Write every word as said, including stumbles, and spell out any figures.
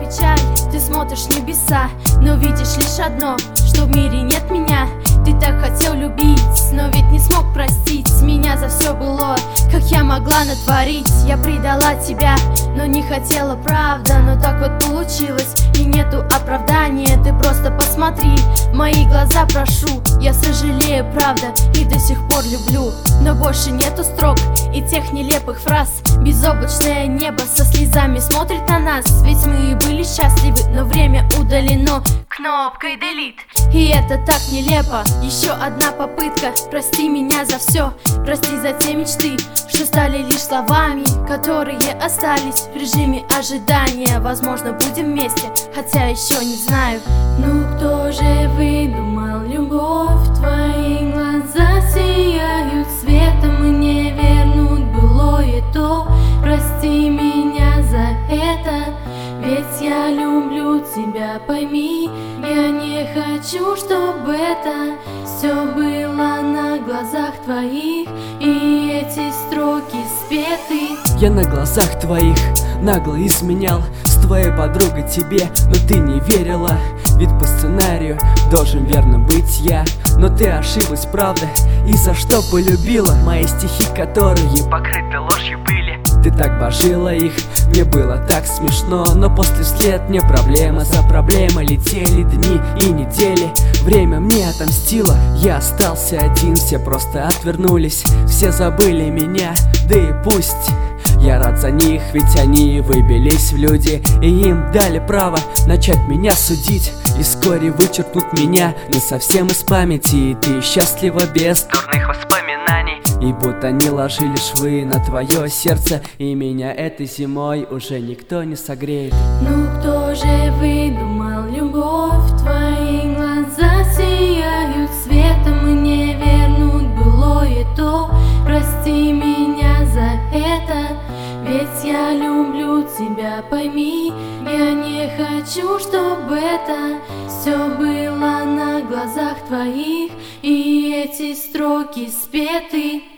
печаль, ты смотришь в небеса, но видишь лишь одно, что в мире нет меня. Ты так хотел любить, но ведь не смог простить меня за все было, как я могла натворить. Я предала тебя, но не хотела, правда, но так вот получилось, и нету оправдания. Ты просто посмотри в мои глаза, прошу. Я сожалею, правда, и до сих пор люблю, но больше нету строк и тех нелепых фраз. Безоблачное небо со слезами смотрит на нас, ведь мы и были счастливы, но время удалено кнопкой delete. И это так нелепо. Еще одна попытка, прости меня за все, прости за те мечты, что стали лишь словами, которые остались в режиме ожидания. Возможно, будем вместе, хотя еще не знаю. Ну кто же выдумал любовь? Твои глаза сияют светом, и не вернуть былое то. Прости меня за это, ведь я люблю тебя, пойми. Я не хочу, чтобы это все было на глазах твоих, и эти строки спеты. Я на глазах твоих нагло изменял с твоей подругой тебе, но ты не верила. Ведь по сценарию должен верно быть я, но ты ошиблась, правда, и за что полюбила мои стихи, которые покрыты ложью были. Ты так божила их, мне было так смешно, но после вслед мне проблема за проблемой летели дни и недели. Время мне отомстило, я остался один, все просто отвернулись, все забыли меня, да и пусть. Я рад за них, ведь они выбились в люди, и им дали право начать меня судить. И вскоре вычеркнут меня не совсем из памяти, и ты счастлива без дурных воспоминаний. И будто они ложили швы на твое сердце, и меня этой зимой уже никто не согреет. Ну кто же выдумал любовь? Твои глаза сияют светом, и не вернуть былое то. Прости меня за это, ведь я люблю тебя, пойми. Я не хочу, чтобы это все было на глазах твоих, и эти строки спеты.